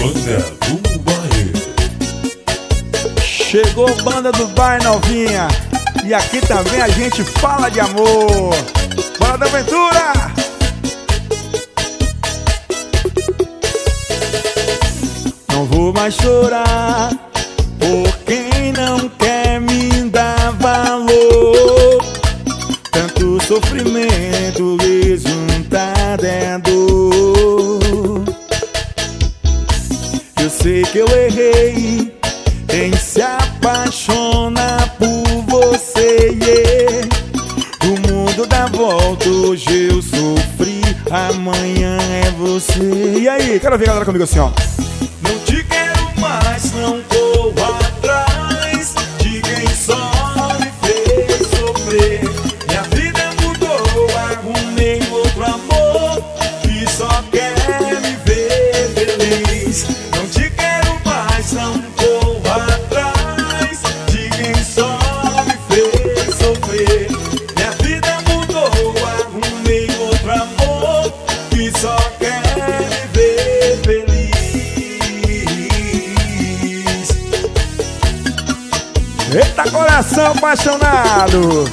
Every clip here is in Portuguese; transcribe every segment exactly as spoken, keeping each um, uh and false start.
Banda do Bairro. Chegou Banda do Bairro novinha. E aqui também a gente fala de amor. Bora da aventura! Não vou mais chorar por quem não quer me dar valor. Tanto sofrimento resultado é dor. Eu sei que eu errei em se apaixonar por você, yeah. O mundo dá volta, hoje eu sofri, amanhã é você. E aí, quero ver a galera comigo assim, ó. Não te quero mais, não vou atrás de quem só me fez sofrer. Minha vida mudou, arrumei outro amor que só quer me ver feliz. Não te quero mais, não vou atrás de quem só me fez sofrer. Minha vida mudou, arrumei outro amor que só quer me ver feliz. Eita, coração apaixonado!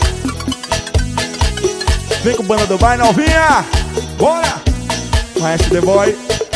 Vem com Banda do Bairro novinha! Bora! Maestro The Boy.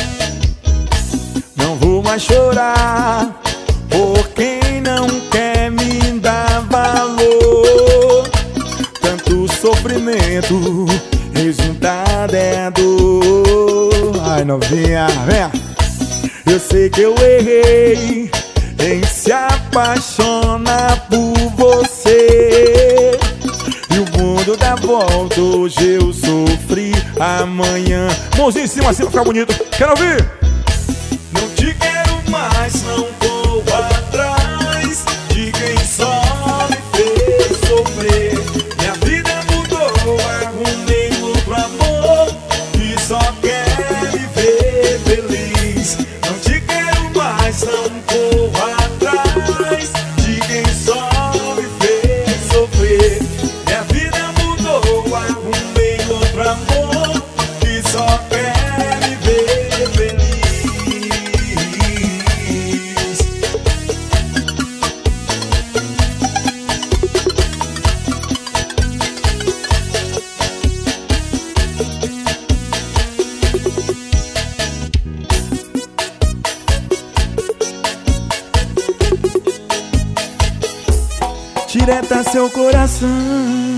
Não vou mais chorar por quem não quer me dar valor. Tanto sofrimento, resultado é dor. Ai, novinha, venha! Eu sei que eu errei em se apaixonar por você. E o mundo dá volta, hoje eu sofri, amanhã. Mãozinha em cima assim pra ficar bonito. Quero ouvir? Não te quero mais, não vou atrás de quem só me fez sofrer. Minha vida mudou, arrumei outro amor que só quer me ver feliz. Não te quero mais, não vou atrás de quem só me fez sofrer. Minha vida mudou, arrumei outro amor que só quer me ver feliz. Direta seu coração,